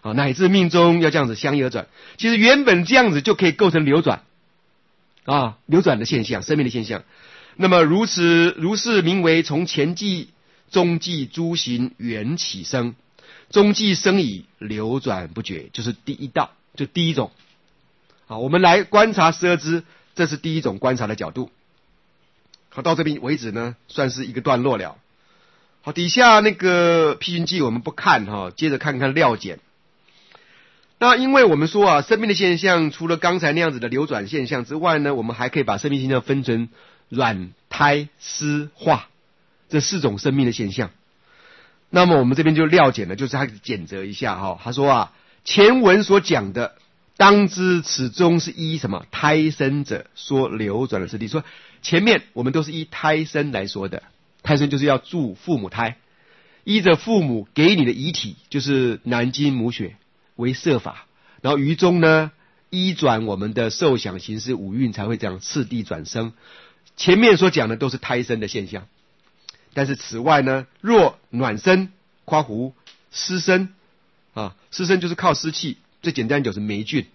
乃至命中要这样子相依而转。其实原本这样子就可以构成流转流转的现象，生命的现象。那么如是名为从前际中际诸行缘起生，中际生已流转不绝，就是第一道，就第一种。好，我们来观察十二支，这是第一种观察的角度。好，到这边为止呢，算是一个段落了。好，底下那个批评记我们不看接着看看料简。那因为我们说生命的现象除了刚才那样子的流转现象之外呢，我们还可以把生命现象分成卵、胎、湿、化这4种生命的现象。那么我们这边就料简了，就是他简择一下他说前文所讲的，当知此中是依什么胎生者说流转的次第。说前面我们都是依胎生来说的，胎生就是要助父母胎，依着父母给你的遗体，就是男精母血为摄法，然后于中呢依转我们的受想行识五蕴才会这样次第转生。前面所讲的都是胎生的现象，但是此外呢，若暖生括弧湿生湿生就是靠湿气，最简单就是霉菌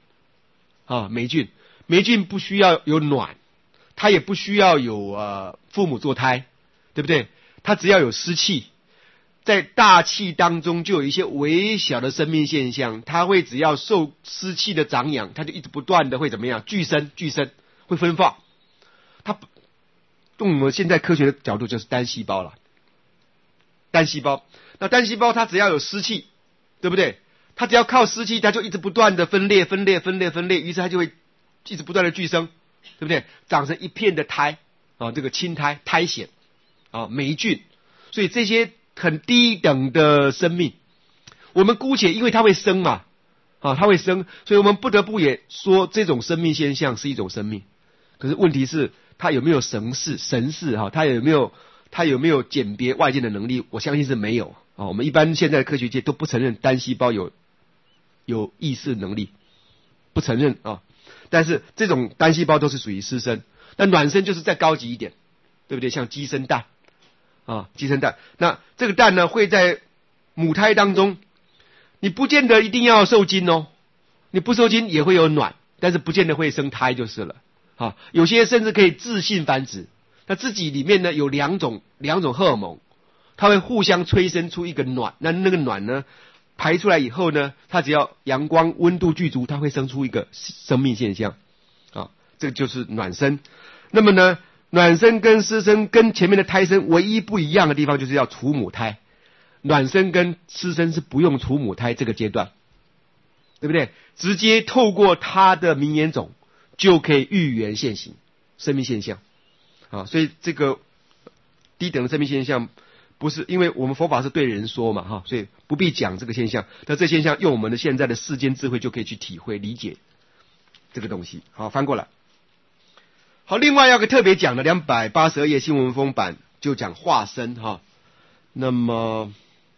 霉菌不需要有暖，它也不需要有父母做胎，对不对？它只要有湿气，在大气当中就有一些微小的生命现象，它会只要受湿气的长养，它就一直不断的会怎么样聚生会分化。它用我们现在科学的角度就是单细胞了。单细胞，那单细胞它只要有湿气，对不对？它只要靠湿气，它就一直不断的分裂，于是它就会一直不断的聚生，对不对？长成一片的胎这个青胎、苔藓霉菌。所以这些很低等的生命，我们姑且因为它会生嘛它会生，所以我们不得不也说这种生命现象是一种生命。可是问题是它有没有神识它有没有鉴别外界的能力？我相信是没有我们一般现在的科学界都不承认单细胞有意识能力，不承认但是这种单细胞都是属于湿生，那卵生就是再高级一点，对不对？像鸡生蛋鸡生蛋，那这个蛋呢会在母胎当中，你不见得一定要受精你不受精也会有卵，但是不见得会生胎就是了有些甚至可以自性繁殖，那自己里面呢有两种荷尔蒙，它会互相催生出一个卵，那个卵呢排出来以后呢，它只要阳光温度具足，它会生出一个生命现象这个就是卵生。那么呢，卵生跟湿生跟前面的胎生唯一不一样的地方就是要除母胎，卵生跟湿生是不用除母胎这个阶段，对不对？直接透过它的明眼种就可以预言现行生命现象所以这个低等的生命现象不是，因为我们佛法是对人说嘛所以不必讲这个现象，但这现象用我们的现在的世间智慧就可以去体会理解这个东西。好，翻过来。好，另外要个特别讲的282页新文风版就讲化身那么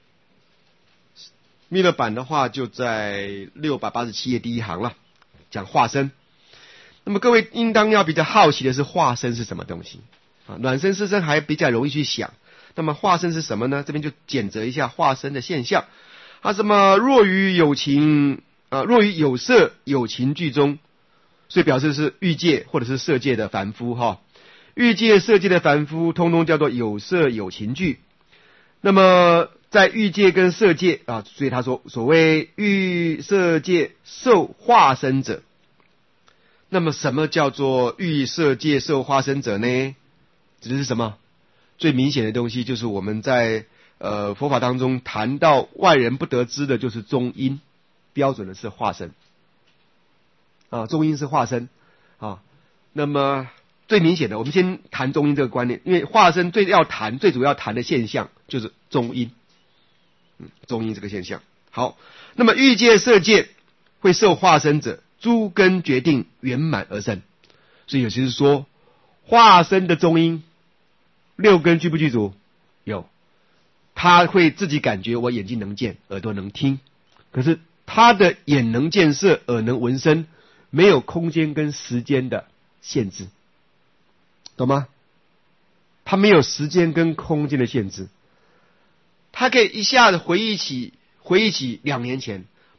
密勒版的话就在687页第一行了，讲化身。那么各位应当要比较好奇的是化身是什么东西卵生湿生还比较容易去想，那么化身是什么呢？这边就简择一下化身的现象。什么若于有色有情具中，所以表示是欲界或者是色界的凡夫欲界色界的凡夫通通叫做有色有情具。那么在欲界跟色界所以他说所谓欲色界受化身者。那么什么叫做欲色界受化身者呢？指的是什么？最明显的东西就是我们在佛法当中谈到外人不得知的就是中阴，标准的是化身中阴是化身那么最明显的，我们先谈中阴这个观念，因为化身最主要谈的现象就是中阴中阴这个现象。好，那么欲界色界会受化身者，诸根决定圆满而生。所以有些是说化身的中阴6根具不具足？有，他会自己感觉我眼睛能见，耳朵能听，可是他的眼能见色，耳能闻声，没有空间跟时间的限制，懂吗？他没有时间跟空间的限制，他可以一下子回忆起2年前，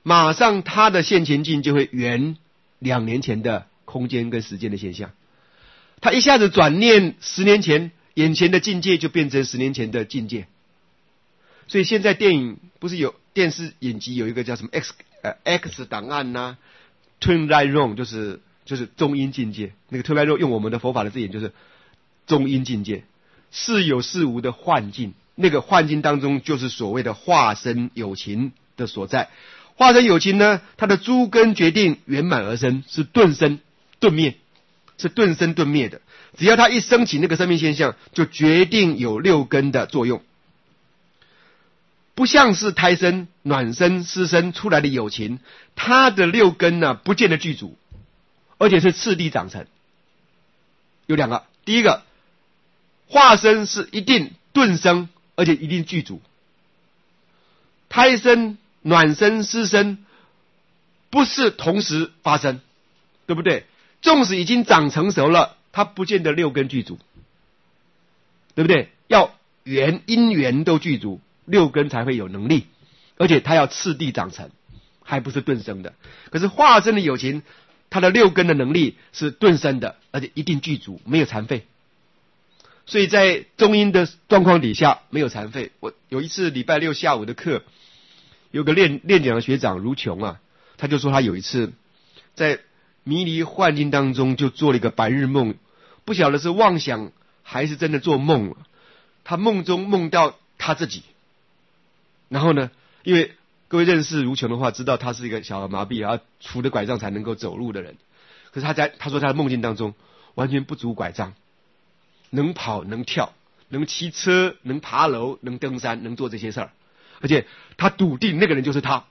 马上他的现前境就会圆2年前的空间跟时间的现象。他一下子转念10年前，眼前的境界就变成10年前的境界。所以现在电影不是有电视影集有一个叫什么 X 档案呐、Twilight Zone 就是中阴境界。那个 Twilight Zone 用我们的佛法的字眼就是中阴境界，是有是无的幻境。那个幻境当中就是所谓的化身有情的所在。化身有情呢，它的诸根决定圆满而生，是顿生顿灭，是顿生顿灭的。只要它一升起那个生命现象，就决定有6根的作用。不像是胎生、卵生、湿生出来的有情，它的6根呢不见得具足，而且是次第长成。有2个，第一个，化身是一定顿生，而且一定具足。胎生、卵生、湿生不是同时发生，对不对？纵使已经长成熟了，它不见得6根具足，对不对？要因缘都具足，6根才会有能力，而且它要次第长成，还不是顿生的。可是化身的有情，它的6根的能力是顿生的，而且一定具足，没有残废。所以在中阴的状况底下没有残废。我有一次礼拜6下午的课，有个练讲的学长如琼啊，他就说他有一次在迷离幻境当中就做了一个白日梦，不晓得是妄想还是真的做梦了。他梦中梦到他自己，然后呢，因为各位认识如琼的话，知道他是一个小儿麻痹，然后扶着拐杖才能够走路的人。可是他说他的梦境当中完全不足拐杖，能跑能跳，能骑车，能爬楼，能登山，能做这些事儿，而且他笃定那个人就是他。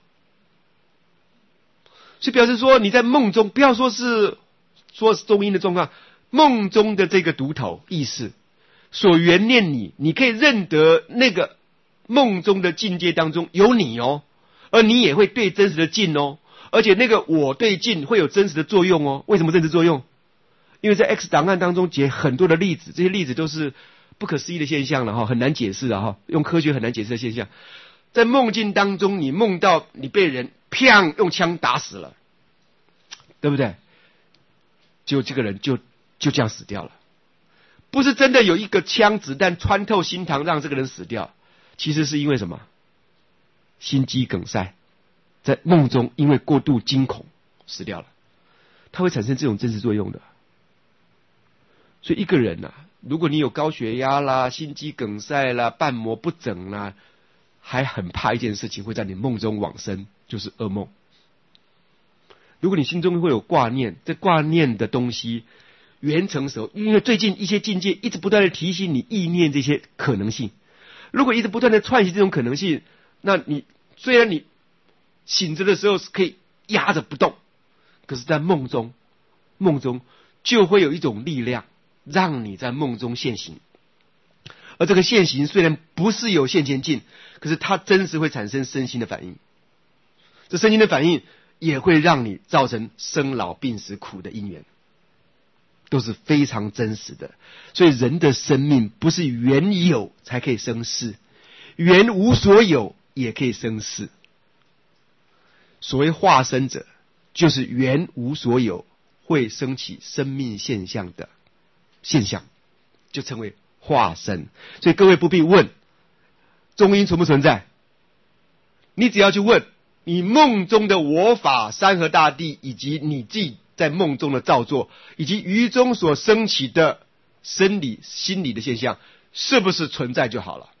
所以表示说，你在梦中，不要说是中阴的状况，梦中的这个读头意识所缘念你可以认得那个梦中的境界当中有你哦，而你也会对真实的境哦，而且那个我对境会有真实的作用哦。为什么真实作用？因为在 X 档案当中解很多的例子，这些例子都是不可思议的现象了哈，很难解释的哈，用科学很难解释的现象。在梦境当中，你梦到你被人砰用枪打死了，对不对？就这个人就这样死掉了，不是真的有一个枪子弹穿透心膛让这个人死掉，其实是因为什么？心肌梗塞，在梦中因为过度惊恐死掉了，它会产生这种真实作用的。所以一个人啊，如果你有高血压啦、心肌梗塞啦、瓣膜不整啦，还很怕一件事情会在你梦中往生，就是噩梦。如果你心中会有挂念，这挂念的东西缘成熟，因为最近一些境界一直不断的提醒你意念这些可能性，如果一直不断的串习这种可能性，那你虽然你醒着的时候是可以压着不动，可是在梦中就会有一种力量让你在梦中现行，而这个现行虽然不是有现前境，可是它真实会产生身心的反应，这身心的反应也会让你造成生老病死苦的因缘，都是非常真实的。所以人的生命不是原有才可以生世，原无所有也可以生世。所谓化身者，就是原无所有会升起生命现象的现象，就称为化身。所以各位不必问中阴存不存在，你只要去问你梦中的我法、山河大地，以及你自己在梦中的造作，以及于中所升起的生理心理的现象是不是存在就好了，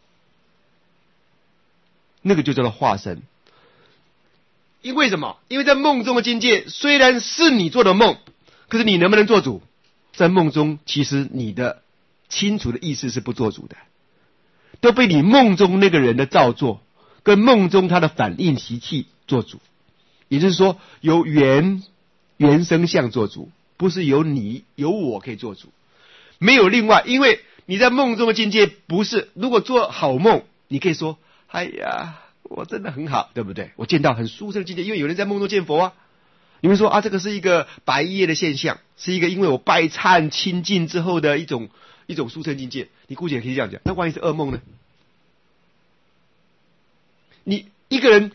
那个就叫做化身。因为什么？因为在梦中的境界虽然是你做的梦，可是你能不能做主？在梦中其实你的清楚的意识是不做主的，都被你梦中那个人的造作跟梦中他的反应习气做主。也就是说由原生相做主，不是由你由我可以做主，没有另外。因为你在梦中的境界不是，如果做好梦你可以说哎呀我真的很好，对不对？我见到很殊胜的境界，因为有人在梦中见佛啊。你们说啊，这个是一个白夜的现象，是一个因为我拜忏清净之后的一种殊胜境界，你姑且可以这样讲。那万一是噩梦呢？你一个人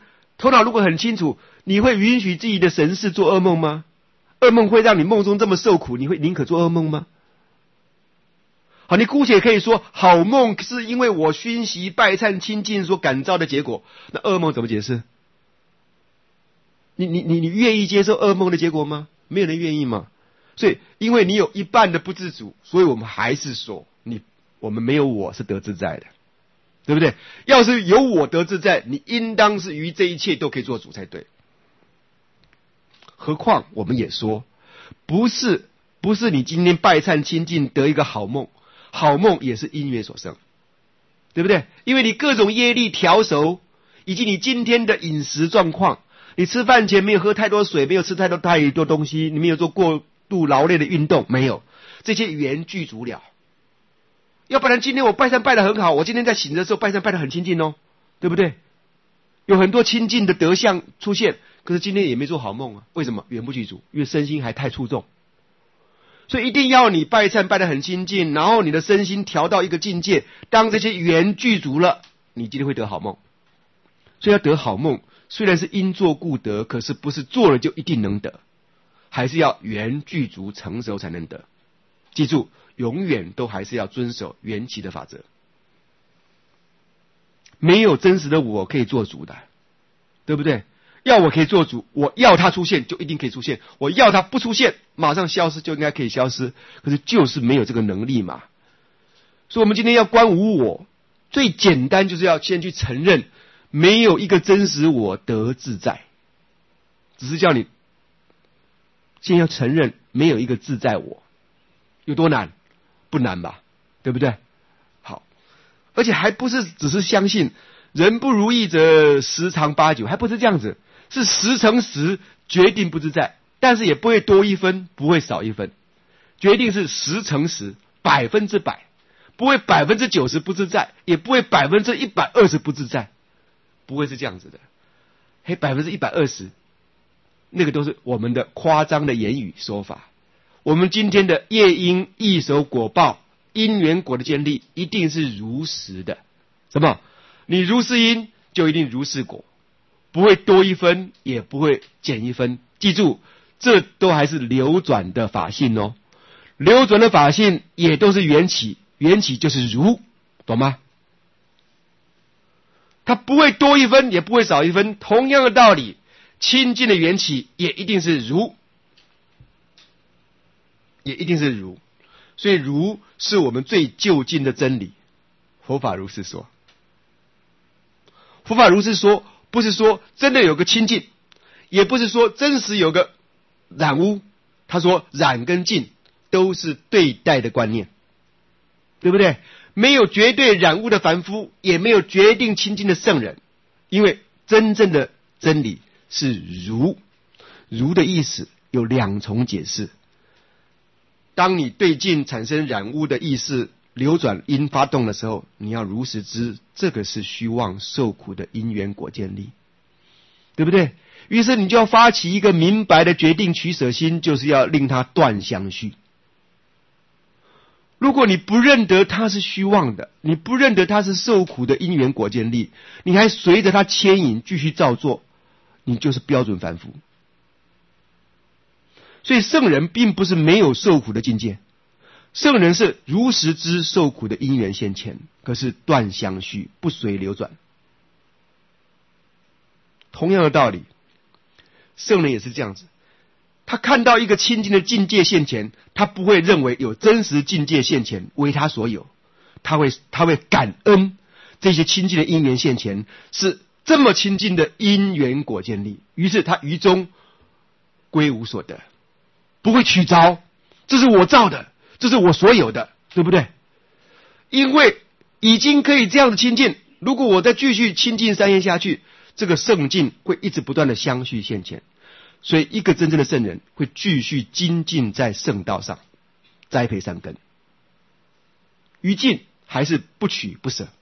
头脑如果很清楚，你会允许自己的神识做噩梦吗？噩梦会让你梦中这么受苦，你会宁可做噩梦吗？好，你姑且可以说好梦是因为我熏习拜忏清净所感召的结果，那噩梦怎么解释？你愿意接受噩梦的结果吗？没有人愿意嘛。所以因为你有一半的不自主，所以我们还是说我们没有我是得自在的，对不对？要是有我得自在，你应当是于这一切都可以做主才对。何况我们也说，不是你今天拜忏清净得一个好梦，好梦也是因缘所生，对不对？因为你各种业力调熟，以及你今天的饮食状况，你吃饭前没有喝太多水，没有吃太多东西，你没有做过度劳累的运动，没有，这些缘具足了。要不然今天我拜忏拜得很好，我今天在醒的时候拜忏拜得很清净哦，对不对？有很多清净的德相出现，可是今天也没做好梦啊。为什么？缘不具足，因为身心还太出众。所以一定要你拜忏拜得很清净，然后你的身心调到一个境界，当这些缘具足了，你今天会得好梦。所以要得好梦，虽然是因做故得，可是不是做了就一定能得，还是要缘具足成熟才能得。记住，永远都还是要遵守缘起的法则。没有真实的我可以做主的，对不对？要我可以做主，我要它出现就一定可以出现，我要它不出现马上消失就应该可以消失，可是就是没有这个能力嘛。所以我们今天要观无我，最简单就是要先去承认没有一个真实我得自在，只是叫你先要承认没有一个自在我。有多难？不难吧，对不对？好，而且还不是只是相信人不如意则十常八九，还不是这样子，是10乘10决定不自在，但是也不会多一分，不会少一分，决定是10乘10，100%，不会90%不自在，也不会120%不自在，不会是这样子的。嘿，120%，那个都是我们的夸张的言语说法。我们今天的业因异熟果报因缘果的建立一定是如实的。什么？你如是因就一定如是果，不会多一分也不会减一分。记住，这都还是流转的法性哦。流转的法性也都是缘起，缘起就是如，懂吗？它不会多一分也不会少一分。同样的道理，清净的缘起也一定是如，也一定是如，所以如是我们最究竟的真理。佛法如是说，佛法如是说，不是说真的有个清净，也不是说真实有个染污。他说染跟净都是对待的观念，对不对？没有绝对染污的凡夫，也没有决定清净的圣人，因为真正的真理是如。如的意思有2重解释。当你对境产生染污的意识流转因发动的时候，你要如实知这个是虚妄受苦的因缘果建立，对不对？于是你就要发起一个明白的决定取舍心，就是要令它断相续。如果你不认得它是虚妄的，你不认得它是受苦的因缘果建立，你还随着它牵引继续照做，你就是标准凡夫。所以圣人并不是没有受苦的境界，圣人是如实知受苦的因缘现前，可是断相续，不随流转。同样的道理，圣人也是这样子，他看到一个清净的境界现前，他不会认为有真实境界现前为他所有，他会感恩这些清净的因缘现前是这么清净的因缘果建立，于是他于中归无所得，不会取着这是我造的，这是我所有的，对不对？因为已经可以这样的清净，如果我再继续清净3业下去，这个圣境会一直不断的相续现前。所以一个真正的圣人会继续精进在圣道上，栽培善根，于境还是不取不舍。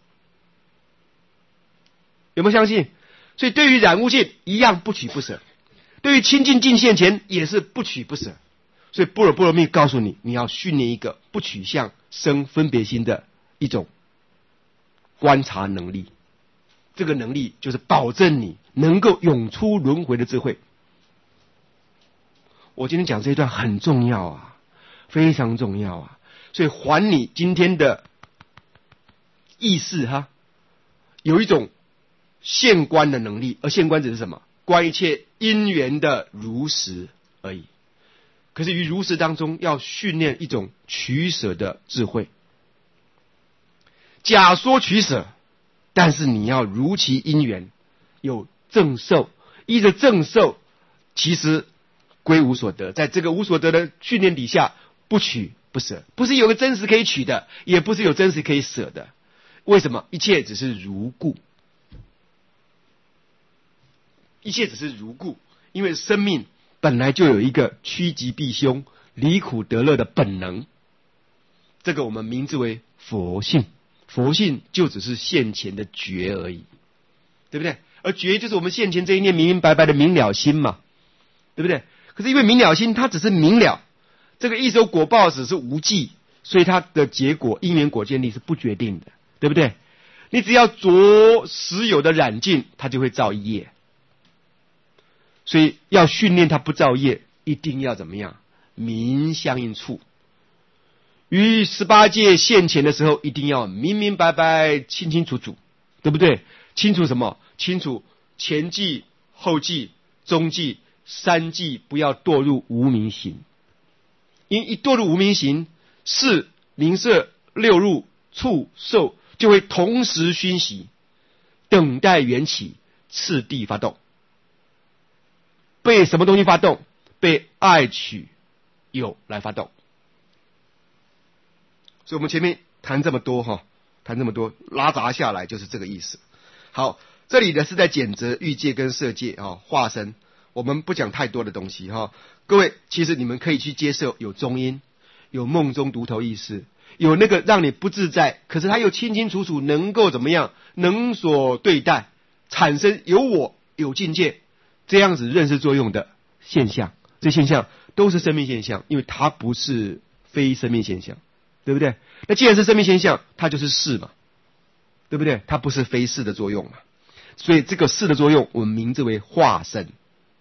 有没有相信？所以对于染污境一样不取不舍，对于清净境现前也是不取不舍。所以般若波罗蜜告诉你，你要训练一个不取相生分别心的一种观察能力， 这个能力就是保证你能够永出轮回的智慧。我今天讲这一段很重要啊，非常重要啊，所以还你今天的意识哈，有一种现观的能力，而现观指是什么？观一切因缘的如实而已。可是于如实当中，要训练一种取舍的智慧。假说取舍，但是你要如其因缘，有正受，依着正受，其实归无所得。在这个无所得的训练底下，不取不舍，不是有个真实可以取的，也不是有真实可以舍的。为什么？一切只是如故，一切只是如故，因为生命本来就有一个趋吉避凶、离苦得乐的本能，这个我们名字为佛性。佛性就只是现前的觉而已，对不对？而觉就是我们现前这一念明明白白的明了心嘛，对不对？可是因为明了心它只是明了，这个一手果报只是无记，所以它的结果因缘果见力是不决定的，对不对？你只要着实有的染净，它就会造业。所以要训练它不造业，一定要怎么样？明相应处。于18界现前的时候，一定要明明白白、清清楚楚，对不对？清楚什么？清楚前际、后际、中际、三际，不要堕入无明行。因一堕入无明行，视、名色、六入、触、受就会同时熏习，等待缘起，次第发动。被什么东西发动？被爱取有来发动。所以我们前面谈这么多哈，谈这么多，拉杂下来就是这个意思。好，这里呢是在检责欲界跟色界啊化身，我们不讲太多的东西哈。各位，其实你们可以去接受有中阴，有梦中独头意识，有那个让你不自在，可是他又清清楚楚能够怎么样，能所对待，产生有我有境界这样子认识作用的现象，这现象都是生命现象，因为它不是非生命现象。对不对？那既然是生命现象，它就是事嘛，对不对？它不是非事的作用嘛，所以这个事的作用，我们名字为化身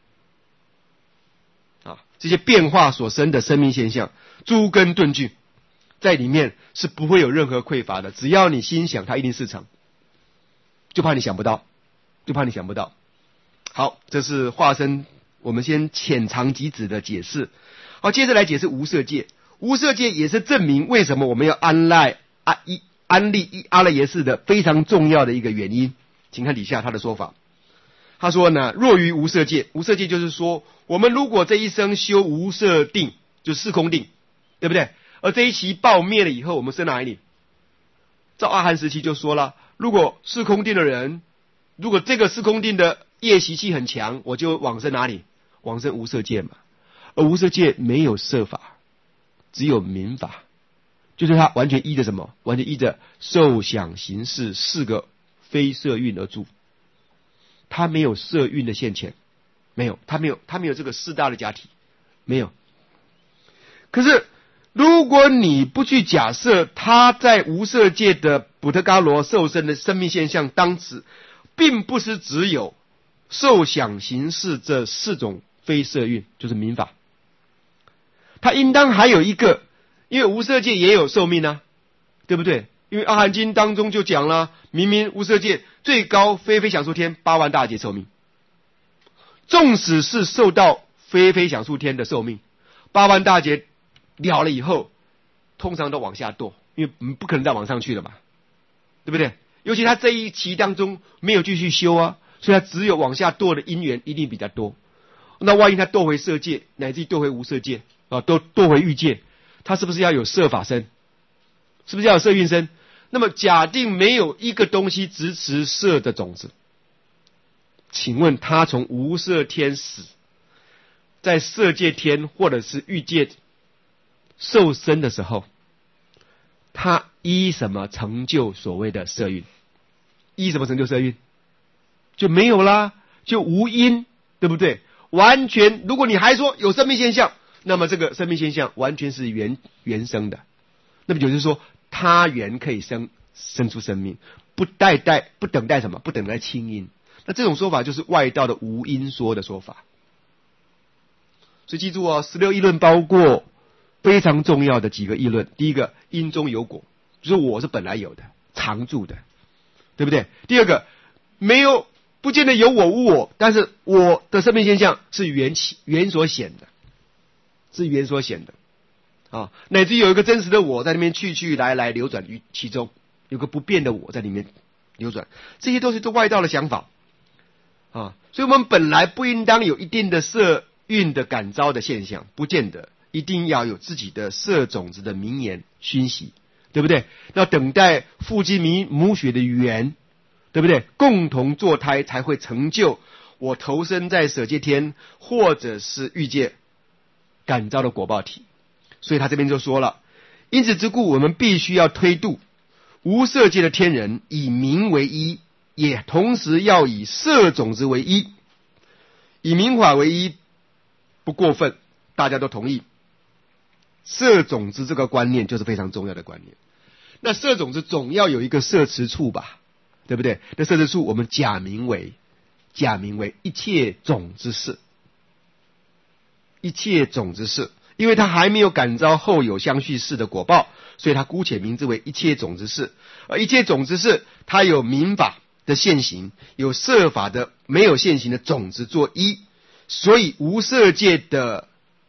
啊。这些变化所生的生命现象，诸根顿具，在里面是不会有任何匮乏的。只要你心想，它一定是成，就怕你想不到，就怕你想不到。好，这是化身，我们先浅尝即止的解释。好，接着来解释无色界。无色界也是证明为什么我们要安立阿赖耶识的非常重要的一个原因。请看底下他的说法。他说呢，若于无色界，无色界就是说，我们如果这一生修无色定，就是四空定，对不对？而这一期报灭了以后，我们生哪里？照阿含时期就说了，如果四空定的人，如果这个四空定的业习气很强，我就往生哪里？往生无色界嘛。而无色界没有色法，只有名法，就是它完全依着什么？完全依着受想行识四个非色蕴而住，它没有色蕴的现前，没有，它没有这个四大的假体，没有。可是如果你不去假设它在无色界的补特伽罗受生的生命现象当时，并不是只有受想行识这四种非色蕴，就是名法。它应当还有一个，因为无色界也有寿命啊，对不对？因为阿含经当中就讲了，明明无色界最高非非想处天8万大劫寿命，纵使是受到非非想处天的寿命，8万大劫了了以后，通常都往下堕，因为不可能再往上去了嘛，对不对？尤其他这一期当中没有继续修啊，所以他只有往下堕的因缘一定比较多。那万一他堕回色界，乃至堕回无色界啊，都堕回欲界，他是不是要有色法身？是不是要有色蕴身？那么假定没有一个东西支持色的种子，请问他从无色天死，在色界天或者是欲界受生的时候，他依什么成就所谓的色蕴？依什么成就色蕴？就没有啦，就无因，对不对？完全，如果你还说有生命现象，那么这个生命现象完全是原生的，那么就是说他原可以生出生命， 不等待什么？不等待清音。那这种说法就是外道的无因说的说法。所以记住哦，16议论包括非常重要的几个议论。第一个，因中有果，就是我是本来有的，常住的，对不对？第二个，没有，不见得有我无我，但是我的生命现象是缘所显的，是缘所显的啊，乃至于有一个真实的我在那边去来流转于其中，有个不变的我在里面流转，这些都是外道的想法啊。所以我们本来不应当有一定的色蕴的感召的现象，不见得一定要有自己的色种子的名言熏习，对不对？要等待父精母血的缘，对不对？共同作胎才会成就我投身在舍界天或者是欲界感召的果报体。所以他这边就说了，因此之故，我们必须要推度无色界的天人，以名为一，也同时要以色种子为一，以名法为一，不过分，大家都同意。色种子这个观念就是非常重要的观念。那色种子总要有一个摄持处吧，对不对？那摄持处我们假名为一切种之事，一切种之事，因为它还没有感召后有相续事的果报，所以它姑且名之为一切种之事。而一切种之事，它有名法的现行，有色法的没有现行的种子作一，所以无色界的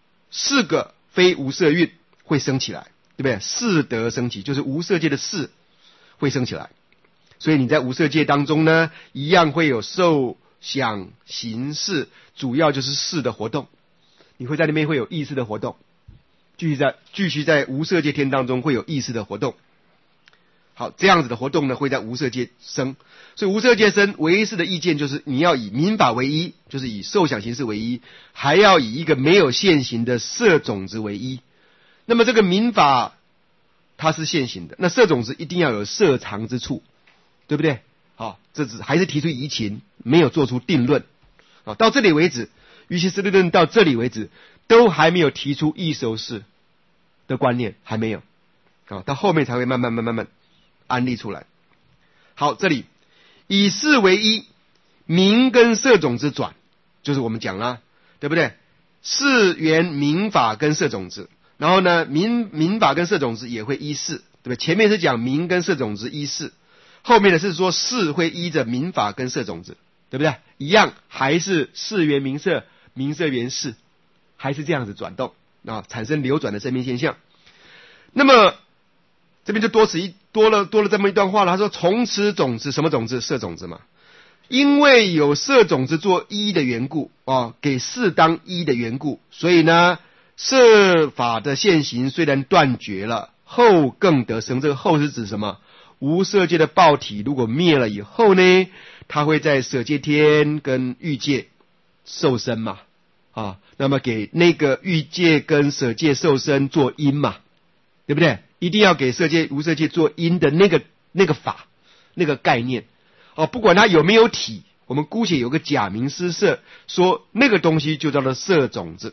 4个非无色蕴会生起来，对不对？四德生起，就是无色界的四会生起来。所以你在无色界当中呢，一样会有受想行识，主要就是识的活动，你会在那边会有意识的活动，继续在无色界天当中会有意识的活动。好，这样子的活动呢，会在无色界生。所以无色界生唯一式的意见就是你要以名法为一，就是以受想行识为一，还要以一个没有现行的色种子为一。那么这个名法它是现行的，那色种子一定要有色藏之处，对不对？好，这只还是提出疑情，没有做出定论。好，到这里为止，瑜伽师地论到这里为止，都还没有提出异熟识的观念，还没有。好，到后面才会慢慢安立出来。好，这里以识为一，名跟色种子转，就是我们讲了，对不对？识缘名法跟色种子，然后呢，名法跟色种子也会依识，对不对？前面是讲名跟色种子依识，后面的是说识会依着名法跟色种子，对不对？一样还是识缘名色，名色缘识，还是这样子转动啊，产生流转的生命现象。那么这边就多了这么一段话了。他说从此种子，什么种子？色种子嘛。因为有色种子做一的缘故啊，给识当一的缘故，所以呢，色法的现行虽然断绝了，后更得生。这个后是指什么？无色界的报体如果灭了以后呢，它会在舍界天跟欲界受生嘛啊，那么给那个欲界跟舍界受生做因嘛，对不对？一定要给色界无色界做因的那个法那个概念哦，不管它有没有体，我们姑且有个假名施色，说那个东西就叫做色种子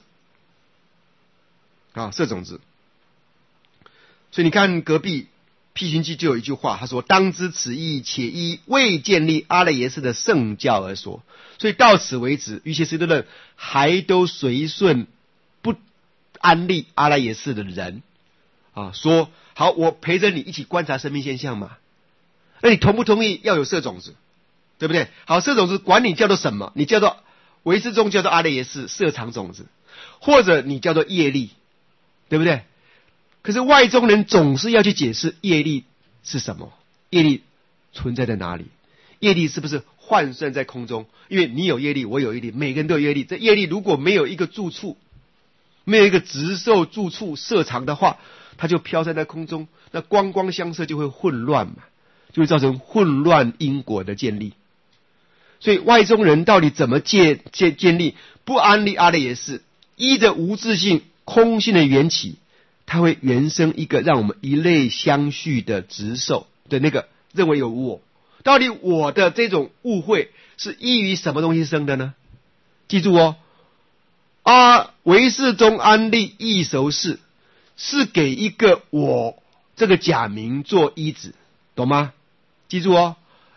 啊，色种子。所以你看隔壁辟寻记就有一句话，他说当知此意，且依未建立阿赖耶识的圣教而说。所以到此为止，瑜伽师地论还都随顺不安立阿赖耶识的人啊，说好，我陪着你一起观察生命现象嘛。那你同不同意要有色种子？对不对？好，色种子管你叫做什么？你叫做唯识中叫做阿赖耶识色藏种子，或者你叫做业力，对不对？可是外中人总是要去解释业力是什么，业力存在在哪里？业力是不是换算在空中？因为你有业力，我有业力，每个人都有业力。这业力如果没有一个住处，没有一个直受住处色藏的话，它就飘散在空中，那光光相摄就会混乱嘛，就会造成混乱因果的建立。所以外中人到底怎么建立不安立阿赖耶识，依着无自性空性的缘起，它会原生一个让我们一类相续的执受的那个认为有我。到底我的这种误会是依于什么东西生的呢？记住哦，唯识中安立异熟识是给一个我这个假名做依止，懂吗？记住哦，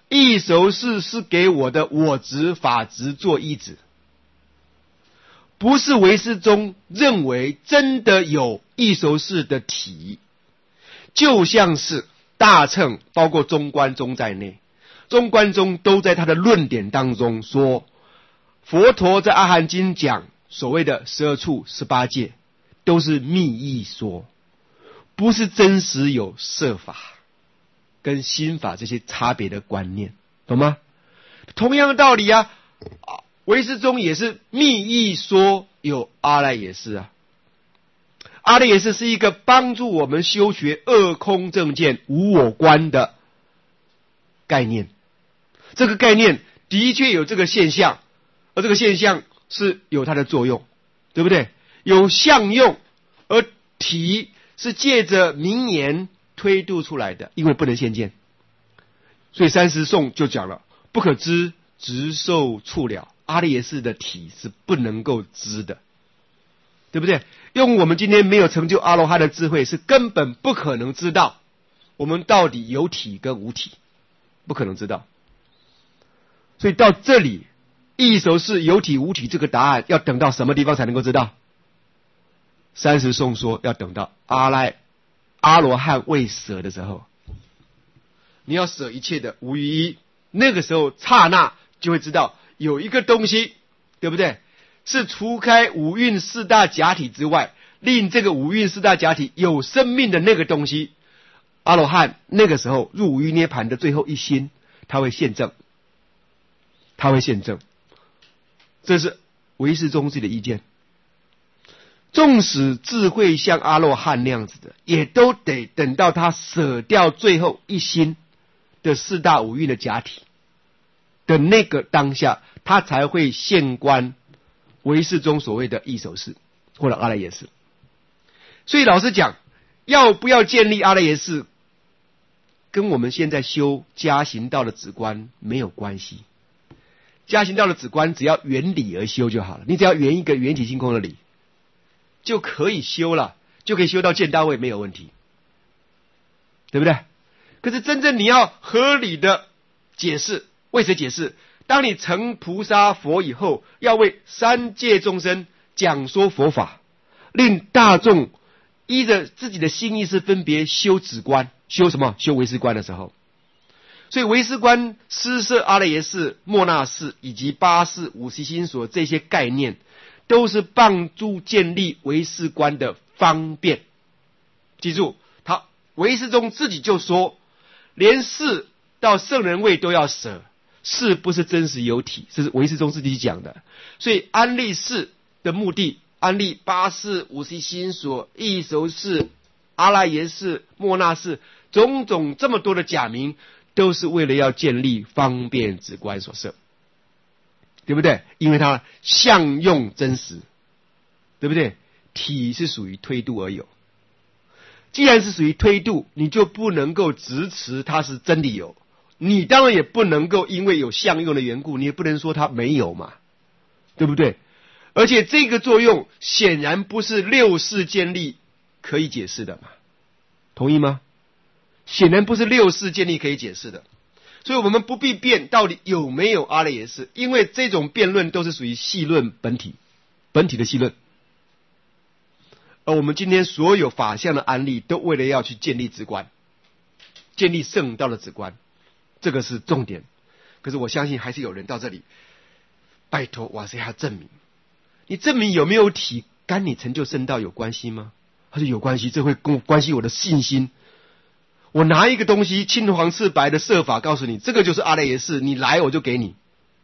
异熟识是给我的我执法执做依止，不是唯识宗认为真的有异熟识的体，就像是大乘包括中观宗在内，中观宗都在他的论点当中说，佛陀在阿含经讲所谓的12处18界都是密意说，不是真实有色法跟心法这些差别的观念，懂吗？同样的道理啊，唯识宗也是密意说有阿赖耶识啊。阿赖耶识是一个帮助我们修学二空正见无我观的概念，这个概念的确有这个现象，而这个现象是有它的作用，对不对？有相用，而体是借着名言推度出来的，因为不能现见，所以30颂就讲了，不可知直受处了，阿赖耶识的体是不能够知的，对不对？用我们今天没有成就阿罗汉的智慧，是根本不可能知道我们到底有体跟无体，不可能知道。所以到这里，异熟识有体无体这个答案要等到什么地方才能够知道？30颂说要等到阿罗汉未舍的时候，你要舍一切的无余一，那个时候刹那就会知道有一个东西，对不对？是除开五蕴四大假体之外，令这个五蕴四大假体有生命的那个东西，阿罗汉那个时候入五蕴涅盘的最后一心，他会现证，这是唯识宗自己的意见。纵使智慧像阿罗汉那样子的，也都得等到他舍掉最后一心的四大五蕴的假体的那个当下，他才会现观唯识中所谓的异熟识或者阿赖耶识。所以老实讲，要不要建立阿赖耶识，跟我们现在修加行道的止观没有关系。加行道的止观只要圆理而修就好了，你只要圆一个圆体性空的理就可以修了，就可以修到见到位，没有问题，对不对？可是真正你要合理的解释，为谁解释？当你成菩萨佛以后，要为三界众生讲说佛法，令大众依着自己的心意识分别修止观，修什么？修唯识观的时候，所以唯识观、施摄阿赖耶识、末那识以及八识、五识心所这些概念，都是帮助建立唯识观的方便。记住，他唯识中自己就说，连识到圣人位都要舍，识不是真实有体，这是唯识中自己讲的。所以安立识的目的，安立八识、五识心所、异熟识、阿赖耶识、末那识，种种这么多的假名，都是为了要建立方便止观所设，对不对？因为它相用真实，对不对？体是属于推度而有，既然是属于推度，你就不能够直持它是真理有，你当然也不能够因为有相用的缘故，你也不能说它没有嘛，对不对？而且这个作用显然不是六识建立可以解释的嘛，同意吗？显然不是六识建立可以解释的，所以我们不必辩到底有没有阿赖耶识，因为这种辩论都是属于细论本体的细论。而我们今天所有法相的安立，都为了要去建立止观，建立圣道的止观，这个是重点。可是我相信还是有人到这里，拜托瓦塞哈证明，你证明有没有体跟你成就圣道有关系吗？他说有关系，这会关系我的信心。我拿一个东西青黄赤白的设法告诉你，这个就是阿赖耶识，你来我就给你。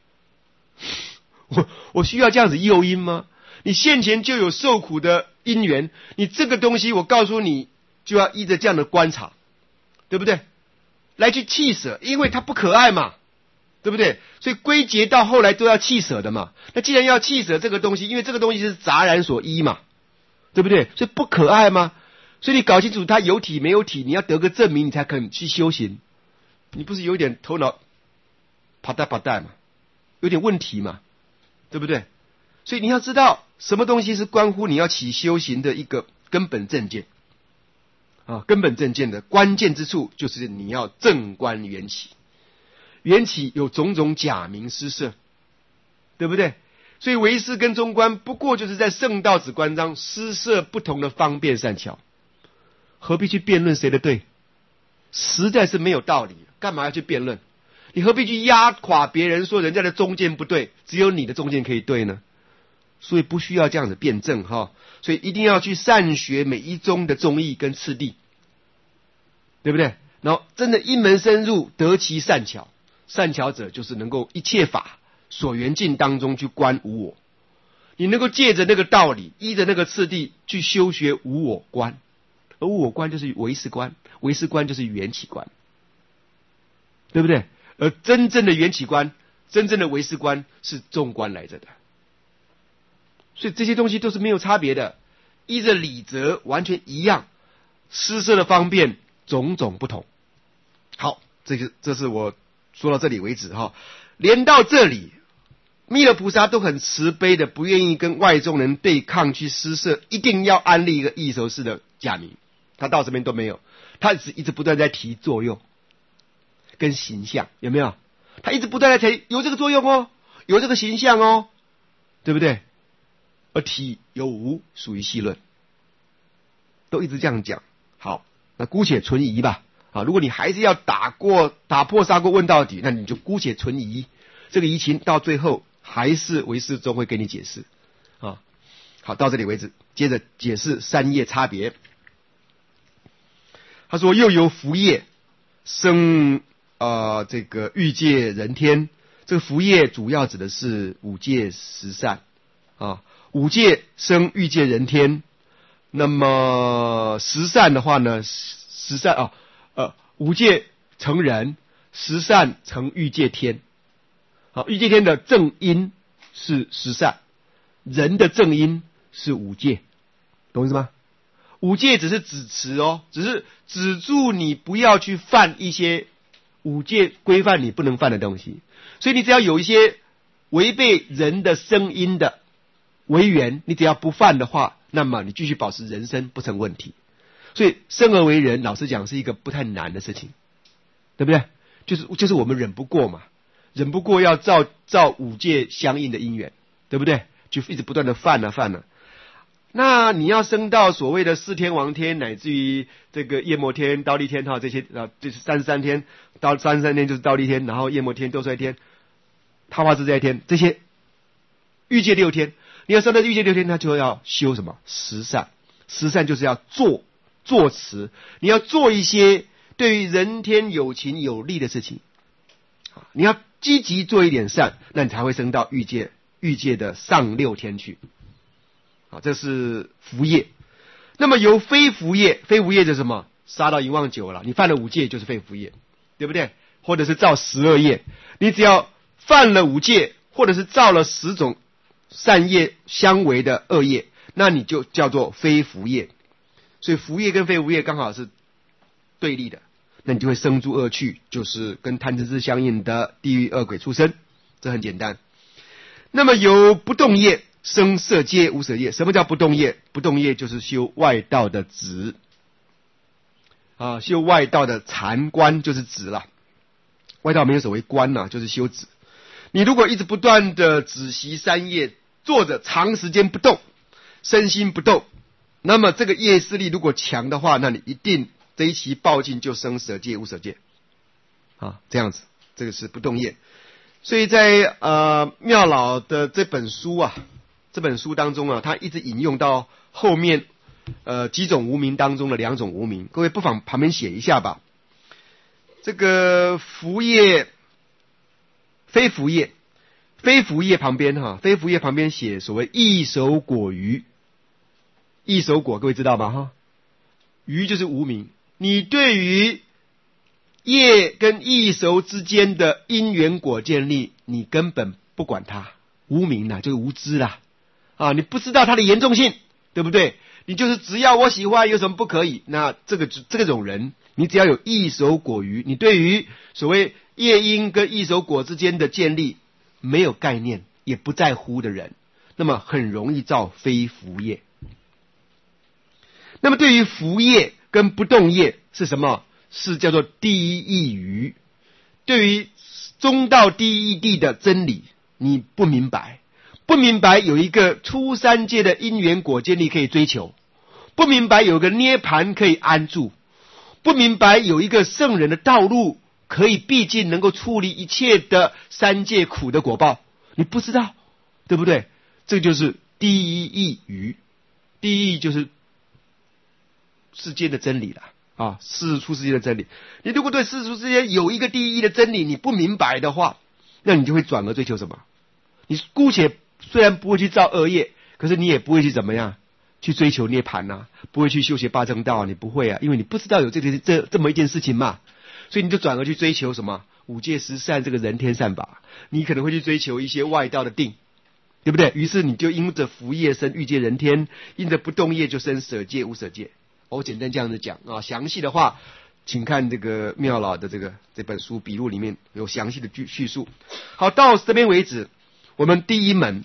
我需要这样子诱因吗？你现前就有受苦的因缘，你这个东西我告诉你，就要依着这样的观察，对不对？来去弃舍，因为它不可爱嘛，对不对？所以归结到后来都要弃舍的嘛。那既然要弃舍这个东西，因为这个东西是杂然所依嘛，对不对？所以不可爱吗？所以你搞清楚它有体没有体，你要得个证明，你才肯去修行。你不是有点头脑啪嗒嘛，有点问题嘛，对不对？所以你要知道什么东西是关乎你要起修行的一个根本正见啊，根本正见的关键之处就是你要正观缘起。 缘起有种种假名施设，对不对？所以唯识跟中观不过就是在圣道止观章施设不同的方便善巧，何必去辩论谁的对？实在是没有道理，干嘛要去辩论？你何必去压垮别人，说人家的中见不对，只有你的中见可以对呢？所以不需要这样子辩证哈，所以一定要去善学每一宗的宗义跟次第，对不对？然后真的一门深入，得其善巧，善巧者就是能够一切法所缘境当中去观无我，你能够借着那个道理，依着那个次第去修学无我观，而无我观就是唯识观，唯识观就是缘起观，对不对？而真正的缘起观，真正的唯识观是中观来着的，所以这些东西都是没有差别的，依着理则完全一样，施设的方便种种不同。好，这是我说到这里为止哈。连到这里，弥勒菩萨都很慈悲的，不愿意跟外众人对抗去施设，一定要安立一个异熟式的假名，他到这边都没有，他一直不断在提作用跟形象，有没有？他一直不断在提有这个作用哦，有这个形象哦，对不对？而体有无属于细论，都一直这样讲。好，那姑且存疑吧。啊，如果你还是要打破砂锅问到底，那你就姑且存疑。这个疑情到最后还是唯识宗会给你解释。啊，好，到这里为止。接着解释三业差别。他说又由福业生这个欲界人天，这个福业主要指的是五界十善啊，五界生欲界人天。那么十善的话呢，十善五界成人，十善成欲界天。好，欲界天的正因是十善，人的正因是五界，懂意思吗？五戒只是指持哦，只是止住你不要去犯一些五戒规范你不能犯的东西。所以你只要有一些违背人的声音的违缘，你只要不犯的话，那么你继续保持人生不成问题。所以生而为人，老实讲是一个不太难的事情，对不对？就是我们忍不过嘛，忍不过要照五戒相应的因缘，对不对？就一直不断的犯了。那你要升到所谓的四天王天，乃至于这个夜摩天、忉利天哈，这些就是33天，到33天就是忉利天，然后夜摩天、兜率天、他化自在天，这些欲界6天，你要升到欲界6天，他就要修什么十善？十善就是要作持，你要做一些对于人天有情有利的事情，你要积极做一点善，那你才会升到欲界的上6天去。好，这是福业。那么由非福业，非福业就是什么？杀到淫妄酒了，你犯了5戒就是非福业，对不对？或者是造12业，你只要犯了5戒，或者是造了10种善业相违的恶业，那你就叫做非福业。所以福业跟非福业刚好是对立的，那你就会生诸恶趣，就是跟贪嗔痴相应的地狱恶鬼畜生，这很简单。那么由不动业生色界无色业。什么叫不动业？不动业就是修外道的止啊，修外道的禅观就是止了。外道没有所谓观呐，就是修止。你如果一直不断的止息三业，坐着长时间不动，身心不动，那么这个业势力如果强的话，那你一定这一期报尽就生色界无色界啊，这样子，这个是不动业。所以在妙老的这本书当中啊，他一直引用到后面几种无明当中的2种无明，各位不妨旁边写一下吧。这个福业、非福业，非福业旁边非福业旁边写所谓异熟果余。异熟果各位知道吗？余就是无明，你对于业跟异熟之间的因缘果建立，你根本不管它，无明啦，就是无知啦啊，你不知道它的严重性，对不对？你就是只要我喜欢，有什么不可以？那这种人，你只要有异熟果余，你对于所谓业因跟异熟果之间的建立没有概念，也不在乎的人，那么很容易造非福业。那么对于福业跟不动业是什么？是叫做第一义余。 对于中道第一义的真理你不明白，不明白有一个出三界的因缘果见力可以追求，不明白有个涅盘可以安住，不明白有一个圣人的道路可以毕竟能够处理一切的三界苦的果报，你不知道，对不对？这就是第一义语，第一义就是世间的真理了啊，世出世间的真理。你如果对世出世间有一个第一义的真理你不明白的话，那你就会转而追求什么？你姑且虽然不会去造恶业，可是你也不会去怎么样去追求涅槃啊，不会去修学八正道啊，你不会啊，因为你不知道有这么一件事情嘛，所以你就转而去追求什么五戒十善这个人天善法，你可能会去追求一些外道的定，对不对？于是你就因着福业生欲界人天，因着不动业就生舍戒无舍戒。我简单这样子讲啊，详细的话请看这个妙老的这本书笔录里面有详细的叙述。好，到这边为止，我们第一门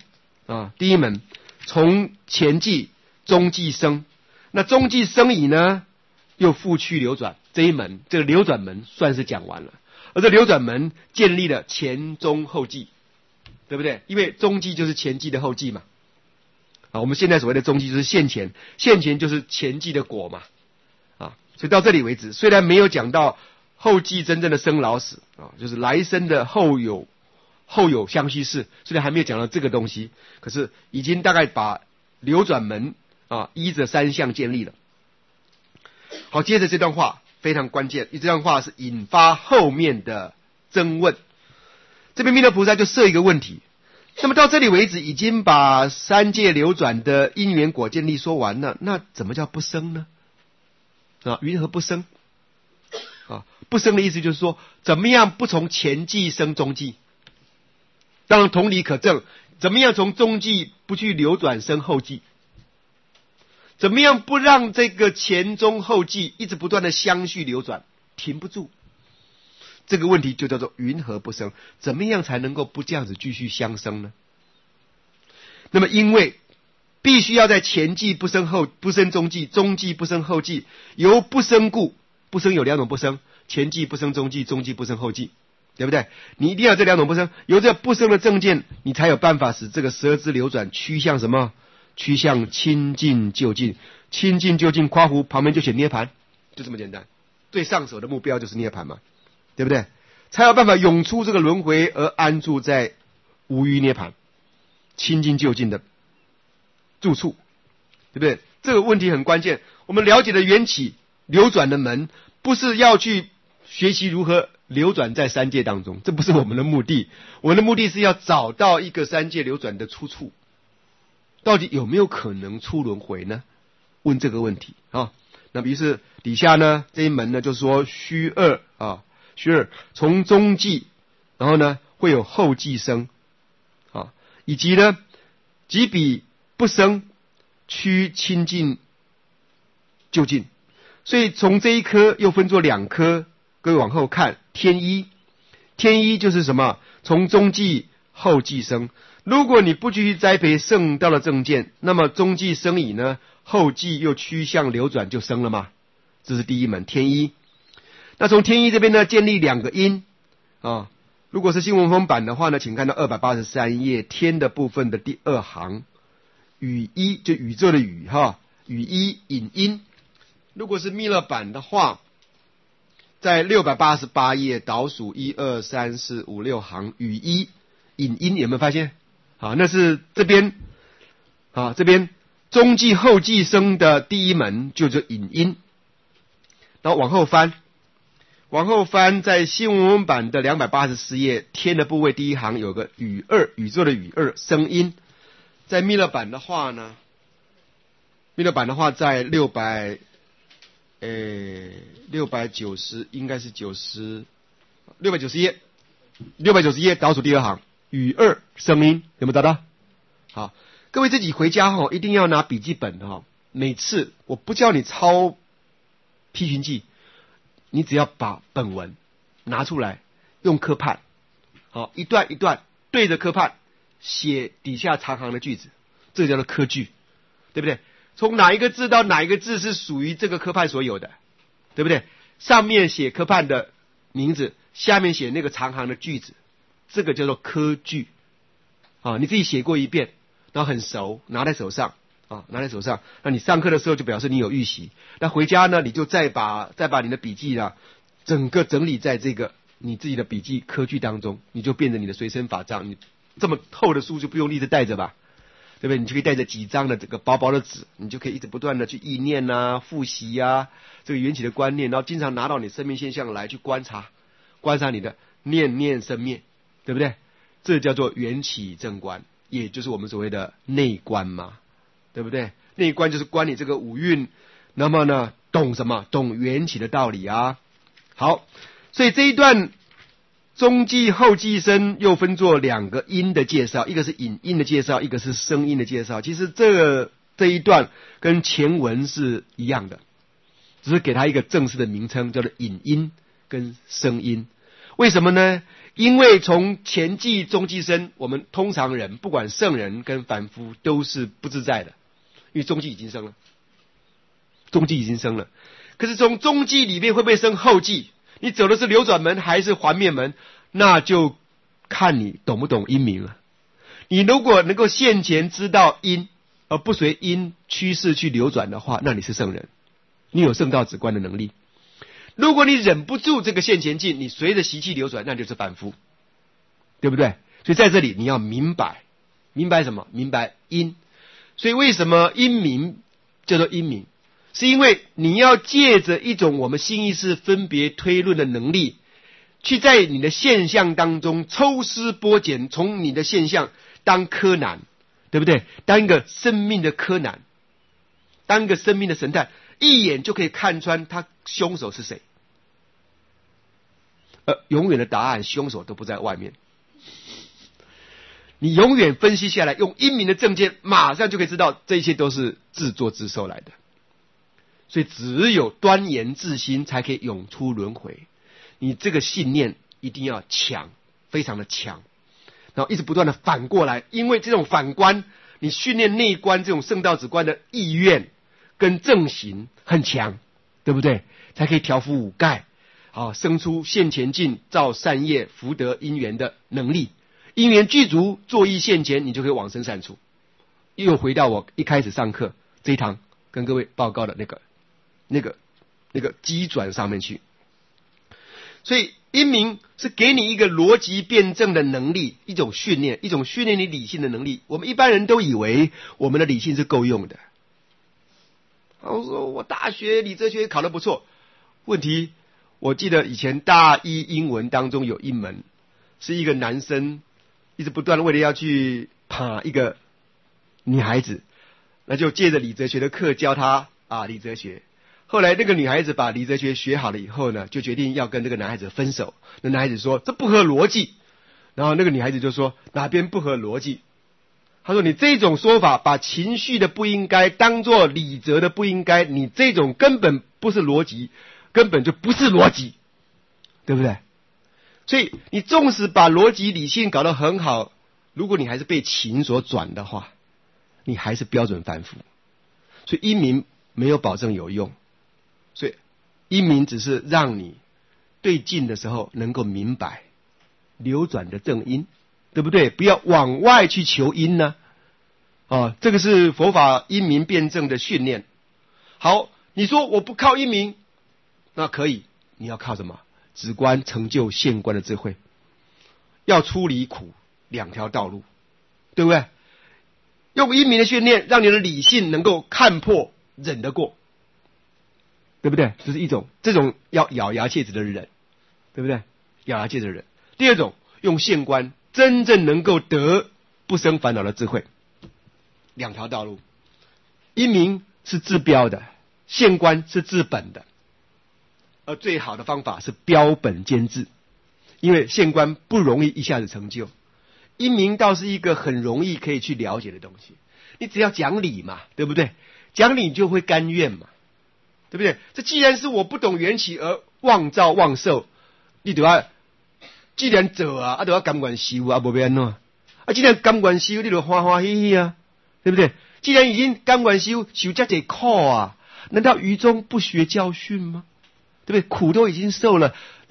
从前际中际生，那中际生以呢又复去流转，这一门这个流转门算是讲完了，而这流转门建立了前中后际，对不对？因为中际就是前际的后际嘛，啊，我们现在所谓的中际就是现前，现前就是前际的果嘛，啊，所以到这里为止，虽然没有讲到后际真正的生老死啊，就是来生的后有相续事，虽然还没有讲到这个东西，可是已经大概把流转门啊依着三项建立了。好，接着这段话非常关键，这段话是引发后面的争问。这边弥勒菩萨就设一个问题，那么到这里为止已经把三界流转的因缘果见力说完了，那怎么叫不生呢？啊，云何不生？啊，不生的意思就是说，怎么样不从前际生中际？当然同理可证，怎么样从中际不去流转生后际？怎么样不让这个前中后际一直不断的相续流转，停不住？这个问题就叫做云何不生？怎么样才能够不这样子继续相生呢？那么因为必须要在前际不生中际，中际不生后际，由不生故，不生有两种不生，前际不生中际，中际不生后际，对不对？你一定要这两种不生，由这不生的正见，你才有办法使这个十二支流转趋向什么？趋向清净究竟，清净究竟夸胡旁边就写涅槃，就这么简单。最上手的目标就是涅槃嘛，对不对？才有办法涌出这个轮回而安住在无余涅槃清净究竟的住处，对不对？这个问题很关键。我们了解的缘起流转的门，不是要去学习如何流转在三界当中，这不是我们的目的。我们的目的是要找到一个三界流转的出处，到底有没有可能出轮回呢？问这个问题啊。那于是底下呢这一门呢就说虚二啊，虚二从中际，然后呢会有后际生啊，以及呢即彼不生趋清净究竟。所以从这一科又分作两科，各位往后看，天一就是什么？从中际后际生。如果你不继续栽培圣道的正见，那么中际生以呢，后际又趋向流转就生了吗？这是第一门天一。那从天一这边呢，建立两个因啊。如果是新文风版的话呢，请看到283页天的部分的第二行，宇一就宇宙的宇哈，宇一引因。如果是密勒版的话，在688页倒数1、2、3、4、5、6行，宇一引因，有没有发现？好，那是这边啊，这边中际后际生的第一门就叫引因。然后往后翻，在新文文版的284页天的部位第一行有个宇二，宇宙的宇二生因。在密勒版的话呢，在690应该是690页倒数第二行，宇二生因，有没有找到？好，各位自己回家一定要拿笔记本每次我不叫你抄批评记，你只要把本文拿出来，用科判，好，一段一段对着科判写底下长行的句子，这个叫做科句，对不对？从哪一个字到哪一个字是属于这个科判所有的，对不对？上面写科判的名字， 下面写那个长行的句子，这个叫做科句啊，你自己写过一遍，然后很熟，拿在手上啊，拿在手上，那你上课的时候就表示你有预习，那回家呢，你就再把你的笔记啊，整个整理在这个你自己的笔记科句当中，你就变成你的随身法杖，你这么厚的书就不用一直带着吧，对不对？你就可以带着几张的这个薄薄的纸，你就可以一直不断的去意念啊、复习啊这个缘起的观念，然后经常拿到你生命现象来去观察你的念念生灭，对不对？这叫做缘起正观，也就是我们所谓的内观嘛，对不对？内观就是观你这个五蕴，那么呢，懂什么？懂缘起的道理啊。好，所以这一段中继后继生又分作两个音的介绍，一个是引音的介绍，一个是声音的介绍。其实这一段跟前文是一样的，只是给它一个正式的名称，叫做引音跟声音。为什么呢？因为从前继中继生，我们通常人不管圣人跟凡夫都是不自在的，因为中继已经生了，可是从中继里面会不会生后继？你走的是流转门还是还灭门，那就看你懂不懂因明了。你如果能够现前知道因，而不随因趋势去流转的话，那你是圣人，你有圣道止观的能力。如果你忍不住这个现前进，你随着习气流转，那就是凡夫，对不对？所以在这里你要明白什么？明白因。所以为什么因明叫做因明？是因为你要借着一种我们心意识分别推论的能力，去在你的现象当中抽丝剥茧，从你的现象当柯南，对不对？当一个生命的柯南，当一个生命的神探，一眼就可以看穿他凶手是谁。永远的答案，凶手都不在外面。你永远分析下来，用因明的正见，马上就可以知道这一切都是自作自受来的。所以只有端严自心，才可以永出轮回。你这个信念一定要强，非常的强，然后一直不断的反过来，因为这种反观，你训练内观这种圣道止观的意愿跟正行很强，对不对？才可以调伏五盖，生出现前进造善业福德因缘的能力。因缘具足，作意现前，你就可以往生善处。又回到我一开始上课这一堂跟各位报告的那个机转上面去。所以因明是给你一个逻辑辩证的能力，一种训练你理性的能力。我们一般人都以为我们的理性是够用的。我说我大学理哲学考得不错，问题我记得以前大一英文当中有一门是一个男生一直不断的为了要去爬一个女孩子，那就借着理哲学的课教她理哲学。后来那个女孩子把理哲学学好了以后呢，就决定要跟这个男孩子分手。那男孩子说这不合逻辑，然后那个女孩子就说哪边不合逻辑？他说你这种说法把情绪的不应该当作理哲的不应该，你这种根本不是逻辑，根本就不是逻辑，对不对？所以你纵使把逻辑理性搞得很好，如果你还是被情所转的话，你还是标准凡夫。所以因明没有保证有用，所以因明只是让你对境的时候能够明白流转的正因，对不对？不要往外去求因呢。这个是佛法因明辩证的训练。好，你说我不靠因明，那可以，你要靠什么？止观成就现观的智慧，要出离苦两条道路，对不对？用因明的训练，让你的理性能够看破忍得过，对不对？这是一种，这种要咬牙切齿的忍，对不对？咬牙切齿的忍。第二种，用现观真正能够得不生烦恼的智慧，两条道路。因明是治标的，现观是治本的。而最好的方法是标本兼治，因为现观不容易一下子成就，因明倒是一个很容易可以去了解的东西。你只要讲理嘛，对不对？讲理就会甘愿嘛，对不对？这既然是我不懂缘起而妄造妄受，你就要既然做啊，就要甘愿受啊，不变喏。既然甘愿受，你就欢欢喜喜啊，对不对？既然已经甘愿受这些苦啊，难道愚忠不学教训吗？对不对？苦都已经受了，你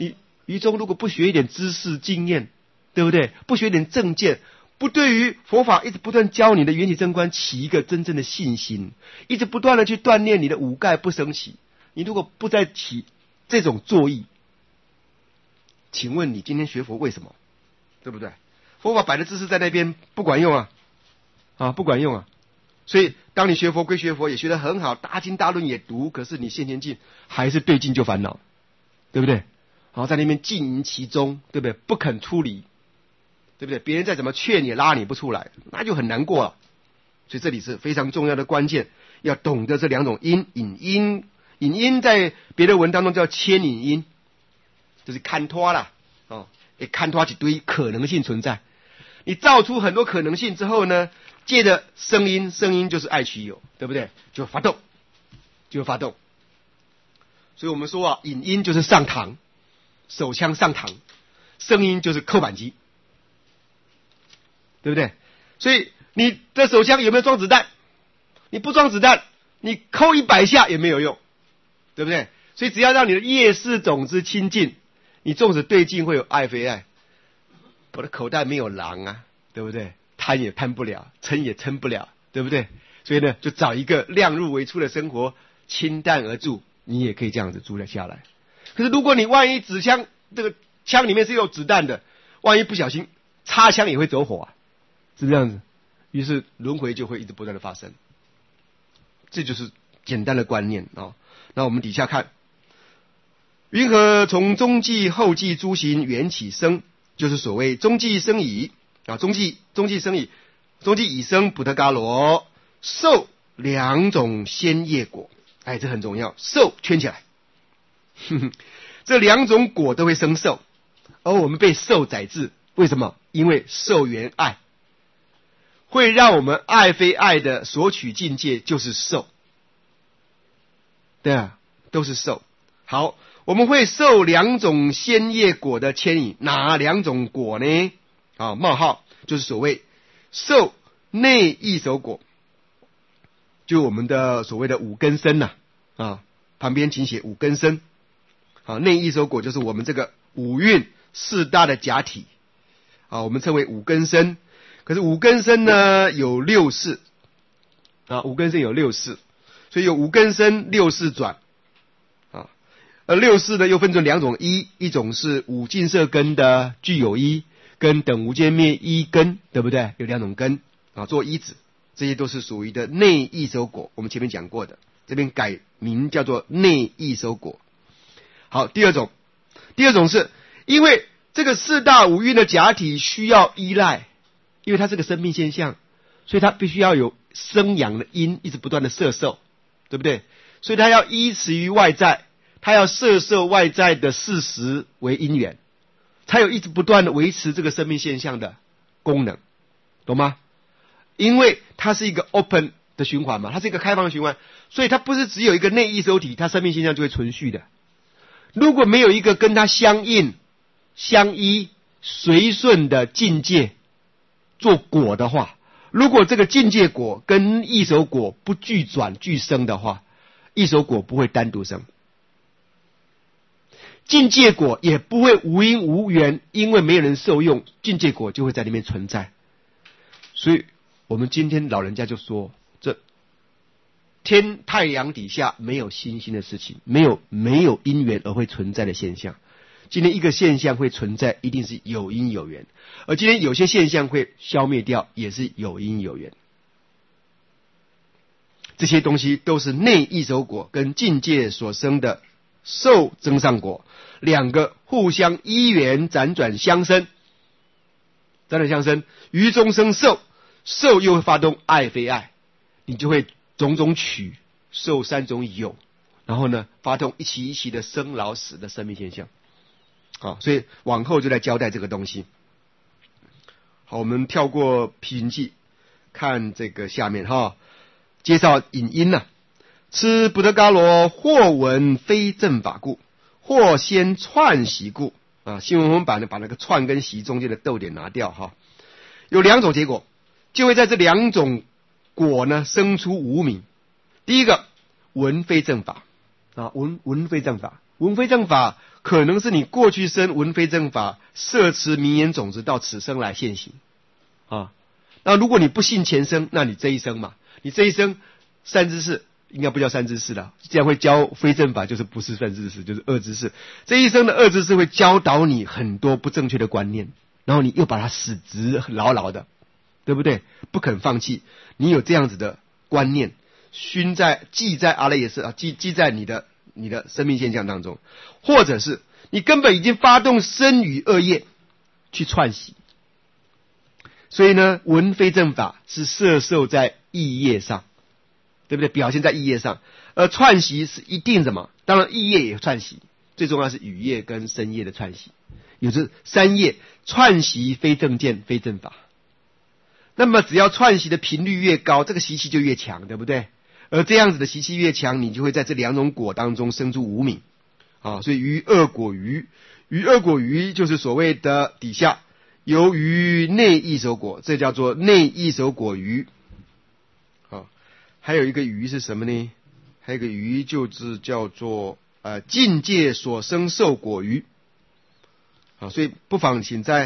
于中如果不学一点知识经验，对不对？不学一点正见，不对于佛法一直不断教你的缘起正观起一个真正的信心，一直不断的去锻炼你的五盖不生起，你如果不再起这种作意，请问你今天学佛为什么？对不对？佛法摆的知识在那边不管用啊，不管用啊。所以当你学佛归学佛，也学得很好，大经大论也读，可是你现前进还是对境就烦恼，对不对？好，在那边浸淫其中，对不对？不肯出离，对不对？别人再怎么劝你拉你不出来，那就很难过了。所以这里是非常重要的关键，要懂得这两种因。引因在别的文当中叫牵引因，就是看拖啦，也看拖一堆可能性存在。你造出很多可能性之后呢，借着声音就是爱取有，对不对？就发动。所以我们说啊，引因就是上膛，手枪上膛，声音就是扣扳机，对不对？所以你的手枪有没有装子弹？你不装子弹，你扣100下也没有用，对不对？所以只要让你的业识种子清净，你纵使对境会有爱非爱，我的口袋没有狼啊，对不对？贪也贪不了，嗔也嗔不了，对不对？所以呢，就找一个量入为出的生活，清淡而住，你也可以这样子住了下来。可是如果你万一纸枪这个枪里面是有子弹的，万一不小心插枪也会走火啊，是这样子。于是轮回就会一直不断的发生，这就是简单的观念啊。那我们底下看，云何从中际后际诸行缘起生，就是所谓中际生已啊，中际生已，中际已生補特伽羅，受2種先業果。哎，这很重要，受圈起来，这2種果都会生受，而我们被受载制，为什么？因为受缘爱，会让我们爱非爱的索取境界就是受，对啊，都是受。好，我们会受2種先業果的牽引，哪2種果呢？啊，冒號就是所謂受內異熟果，就我们的所谓的五根身呐，旁边请写五根身。好，内异熟果就是我们这个五蕴4大的假体，我们称为五根身。可是五根身呢有6世，五根身有6世，所以有五根身6世转，而6世呢又分成2种依，一种是五净色根的具有依，跟等无间灭依根，对不对？有2种根做依止，这些都是属于的内异熟果，我们前面讲过的，这边改名叫做内异熟果。好，第二种是因为这个4大五蕴的假体需要依赖，因为它是个生命现象，所以它必须要有生养的因，一直不断的摄受，对不对？所以它要依持于外在，它要摄受外在的事实为因缘，才有一直不断的维持这个生命现象的功能，懂吗？因为它是一个 open 的循环嘛，它是一个开放的循环，所以它不是只有一个内异熟体，它生命现象就会存续的。如果没有一个跟它相应、相依、随顺的境界做果的话，如果这个境界果跟异熟果不俱转俱生的话，异熟果不会单独生，境界果也不会无因无缘，因为没有人受用，境界果就会在里面存在。所以我们今天老人家就说，这太阳底下没有星星的事情，没有因缘而会存在的现象。今天一个现象会存在，一定是有因有缘，而今天有些现象会消灭掉，也是有因有缘。这些东西都是内异熟果跟境界所生的受增上果，两个互相依缘辗转相生，于中生受，受又会发动爱非爱，你就会种种取受3种有，然后呢发动一期一期的生老死的生命现象。好，所以往后就来交代这个东西。好，我们跳过批评记，看这个下面介绍引因呐。此補特伽羅或聞非正法故，或先串習故。新文文版呢把那个串跟習中间的逗点拿掉有2种结果，就会在这2种果呢生出无明。第一个闻非正法闻非正法， 闻非正法可能是你过去生闻非正法摄持名言种子到此生来现行啊。那如果你不信前生，那你这一生嘛，你这一生善知识应该不叫善知识了，这样会教非正法就是不是善知识，就是恶知识。这一生的恶知识会教导你很多不正确的观念，然后你又把它死直牢牢的，对不对？不肯放弃。你有这样子的观念记在阿赖耶识啊，记在你的生命现象当中，或者是你根本已经发动身语恶业去串习。所以呢，闻非正法是摄受在意业上，对不对？表现在意业上，而串习是一定什么？当然意业也串习，最重要是语业跟身业的串习，有这三业串习非正见非正法。那么只要串习的频率越高，这个习气就越强，对不对？而这样子的习气越强，你就会在这两种果当中生出无明啊。所以于恶果余就是所谓的底下由于内异熟果，这叫做内异熟果余啊。还有一个余是什么呢？还有一个余就是叫做境界所生受果余啊。所以不妨请在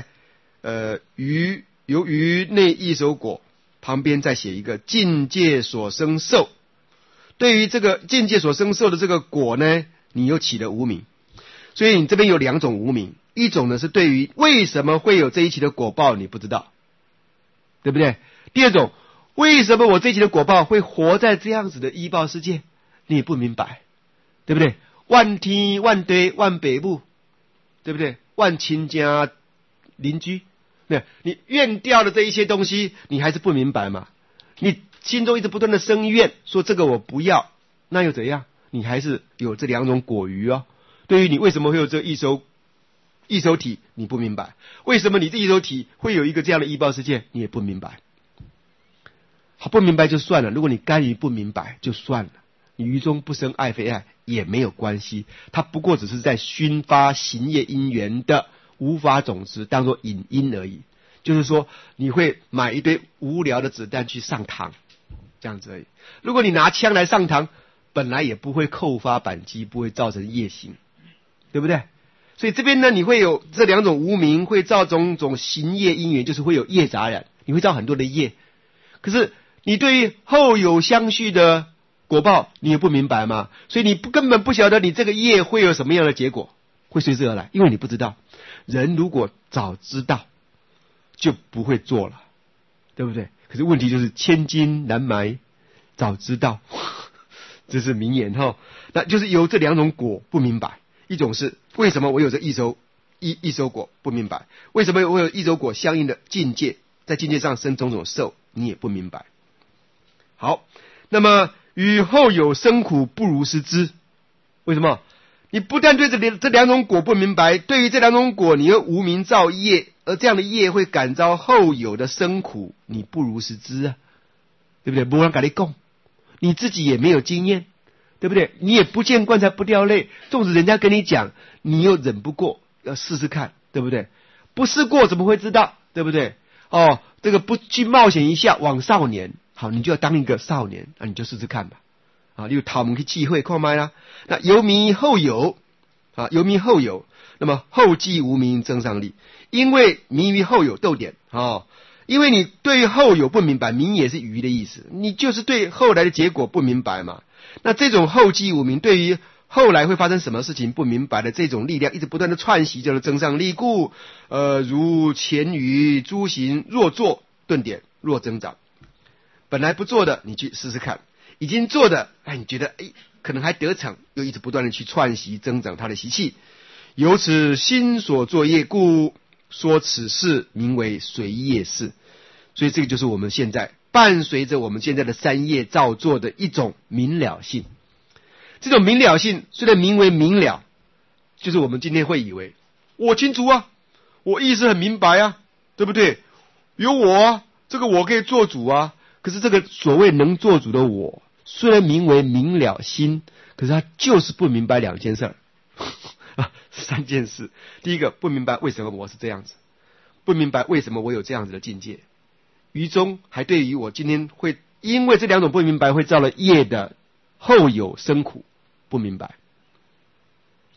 由于内异熟果旁边再写一个境界所生受。对于这个境界所生受的这个果呢，你又起了无明。所以你这边有两种无明，一种呢是对于为什么会有这一期的果报你不知道，对不对？第二种，为什么我这一期的果报会活在这样子的依报世界，你也不明白，对不对？万天万地万北部，对不对？万亲家邻居，对，你怨掉的这一些东西你还是不明白嘛？你心中一直不断的生怨，说这个我不要，那又怎样？你还是有这两种果余哦。对于你为什么会有这异熟体，你不明白；为什么你这异熟体会有一个这样的依报世界，你也不明白。好，不明白就算了，如果你甘于不明白就算了，你于中不生爱非爱也没有关系，它不过只是在熏发行业因缘的无法种子当作引因而已。就是说你会买一堆无聊的子弹去上膛，这样子而已。如果你拿枪来上膛，本来也不会扣发扳机，不会造成业行，对不对？所以这边呢，你会有这两种无明，会造种种行业因缘，就是会有业杂染，你会造很多的业。可是你对于后有相续的果报，你也不明白嘛，所以你根本不晓得你这个业会有什么样的结果，会随之而来，因为你不知道。人如果早知道，就不会做了，对不对？可是问题就是千金难买早知道，这是名言哈。那就是由这两种果不明白，一种是为什么我有这异熟果不明白，为什么我有异熟果相应的境界，在境界上生种种受，你也不明白。好，那么与后有生苦不如实知，为什么？你不但对这两种果不明白，对于这两种果你又无明造业，而这样的业会感召后有的生苦，你不如实知啊，对不对？没人跟你讲，你自己也没有经验，对不对？你也不见棺材不掉泪，纵使人家跟你讲，你又忍不过要试试看，对不对？不试过怎么会知道，对不对？哦，这个不去冒险一下往少年，好，你就要当一个少年，那你就试试看吧。啊，例如讨门去忌讳看麦啦，那由迷后有啊，由迷后有，那么后继无明增上力，因为迷于后有逗点啊，因为你对于后有不明白，明也是愚的意思，你就是对后来的结果不明白嘛。那这种后继无明，对于后来会发生什么事情不明白的这种力量，一直不断的串习，叫做增上力故，如前语诸行若做顿点若增长，本来不做的你去试试看。已经做的，你觉得可能还得逞，又一直不断的去串习增长他的习气，由此心所作业故，说此事名为随业事。所以这个就是我们现在伴随着我们现在的三业造作的一种明了性。这种明了性虽然名为明了，就是我们今天会以为我清楚啊，我意识很明白啊，对不对？有我啊，这个我可以做主啊。可是这个所谓能做主的我，虽然名为明了心，可是他就是不明白两件事三件事。第一个，不明白为什么我是这样子，不明白为什么我有这样子的境界，于中还对于我今天会因为这两种不明白会造了业的后有生苦不明白。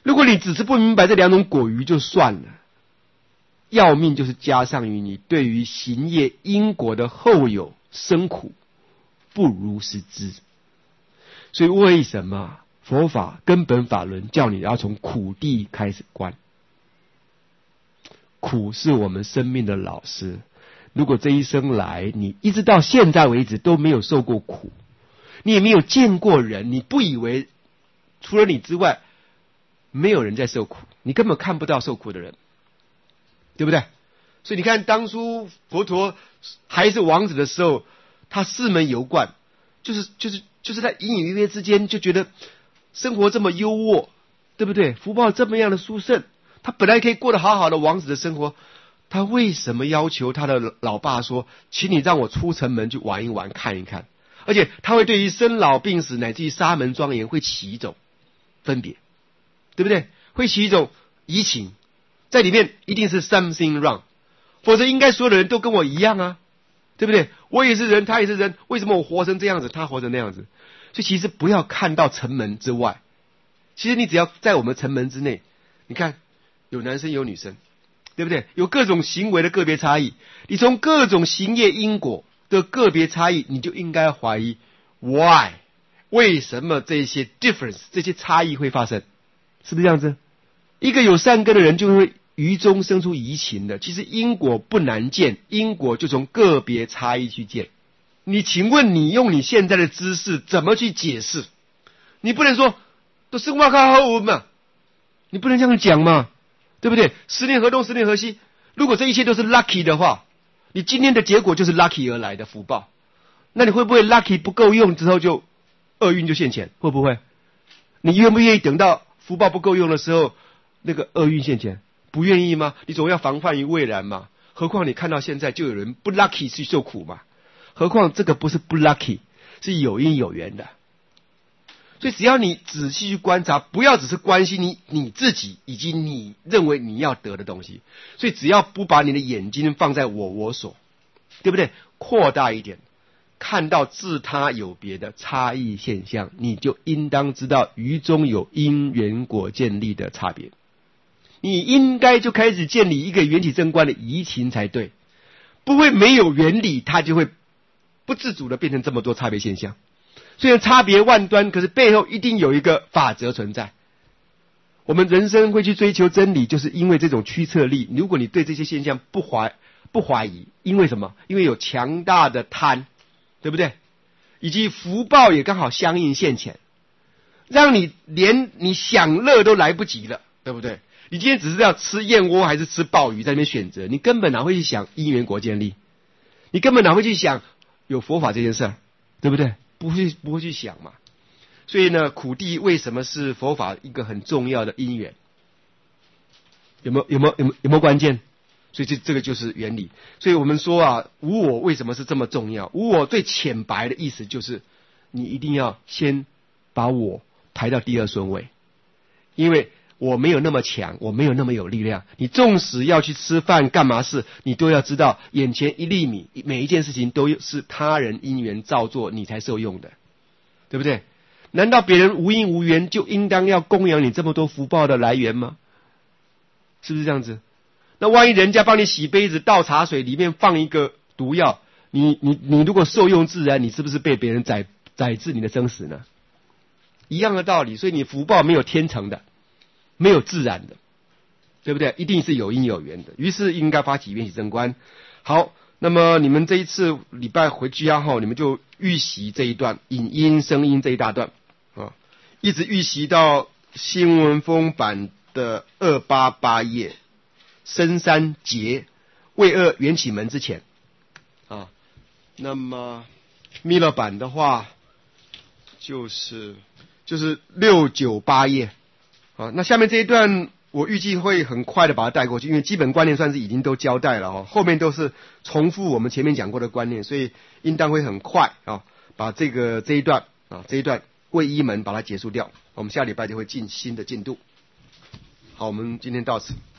如果你只是不明白这两种果余就算了，要命就是加上于你对于行业因果的后有生苦不如实知。所以为什么佛法根本法轮叫你要从苦地开始观？苦是我们生命的老师。如果这一生来你一直到现在为止都没有受过苦，你也没有见过人，你不以为除了你之外没有人在受苦，你根本看不到受苦的人，对不对？所以你看当初佛陀还是王子的时候，他四门游观，就是在隐隐约约之间就觉得生活这么优渥，对不对？福报这么样的殊胜，他本来可以过得好好的王子的生活，他为什么要求他的老爸说，请你让我出城门去玩一玩看一看？而且他会对于生老病死乃至于沙门庄严会起一种分别，对不对？会起一种移情，在里面一定是 something wrong， 否则应该所有的人都跟我一样啊，对不对？我也是人，他也是人，为什么我活成这样子，他活成那样子？所以其实不要看到城门之外，其实你只要在我们城门之内，你看有男生有女生，对不对？有各种行为的个别差异，你从各种行业因果的个别差异，你就应该怀疑 why， 为什么这些 difference 这些差异会发生？是不是这样子？一个有善根的人就会于中生出疑情的。其实因果不难见，因果就从个别差异去见。你请问你用你现在的知识怎么去解释？你不能说都是哇靠后嘛，你不能这样讲嘛，对不对？十年河东十年河西，如果这一切都是 lucky 的话，你今天的结果就是 lucky 而来的福报，那你会不会 lucky 不够用之后就厄运就现前？会不会？你愿不愿意等到福报不够用的时候那个厄运现前？不愿意吗？你总要防范于未然嘛。何况你看到现在就有人不 lucky 去受苦嘛，何况这个不是不 lucky， 是有因有缘的。所以只要你仔细去观察，不要只是关心你自己以及你认为你要得的东西。所以只要不把你的眼睛放在我所，对不对？扩大一点，看到自他有别的差异现象，你就应当知道于中有因缘果建立的差别。你应该就开始建立一个缘起正观的移情才对，不会没有原理，它就会不自主的变成这么多差别现象。虽然差别万端，可是背后一定有一个法则存在。我们人生会去追求真理，就是因为这种驱策力。如果你对这些现象不怀疑，因为什么？因为有强大的贪，对不对？以及福报也刚好相应现前，让你连你享乐都来不及了，对不对？你今天只是要吃燕窝还是吃鲍鱼，在那边选择，你根本哪会去想因缘果建立，你根本哪会去想有佛法这件事儿，对不对？不会去想嘛。所以呢，苦地为什么是佛法一个很重要的因缘？有没有关键？所以这个就是原理。所以我们说啊，无我为什么是这么重要？无我最浅白的意思就是，你一定要先把我排到第二顺位，因为我没有那么强，我没有那么有力量。你纵使要去吃饭干嘛事，你都要知道眼前一粒米，每一件事情都是他人因缘造作，你才受用的，对不对？难道别人无因无缘就应当要供养你这么多福报的来源吗？是不是这样子？那万一人家帮你洗杯子倒茶水，里面放一个毒药，你如果受用自然，你是不是被别人宰制你的生死呢？一样的道理。所以你福报没有天成的，没有自然的，对不对？一定是有因有缘的。于是应该发起缘起正观。好，那么你们这一次礼拜回家后，你们就预习这一段引因声音这一大段啊，一直预习到新文风版的288页深山劫为恶缘起门之前啊。那么密勒版的话就是698页啊。那下面这一段我预计会很快的把它带过去，因为基本观念算是已经都交代了哦，后面都是重复我们前面讲过的观念，所以应当会很快啊，把这一段为一门把它结束掉。我们下礼拜就会进新的进度。好，我们今天到此。